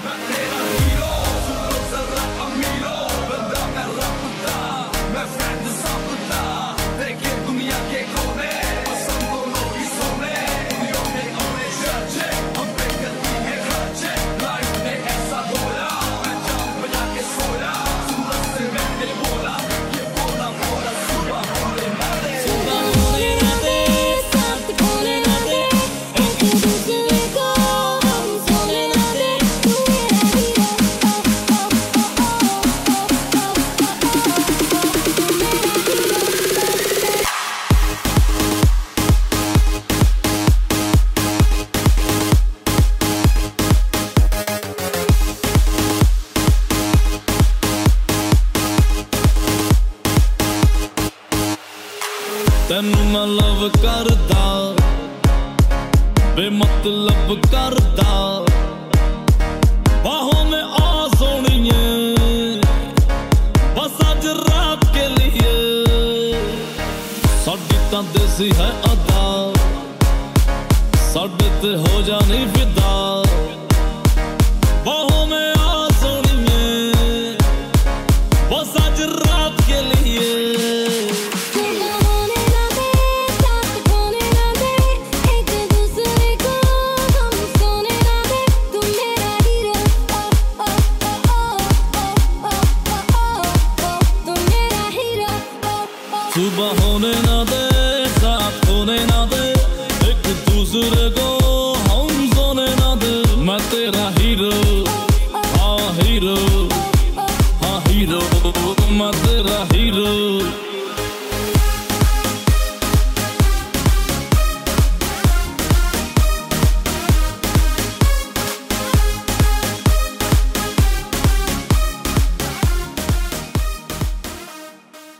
तेनू मैं लव करदा बेमतलब करदा बाहों में आ सोनिए बस आज रात के लिए साडी तां देसी है अदा साडे ते हो जानी फिदा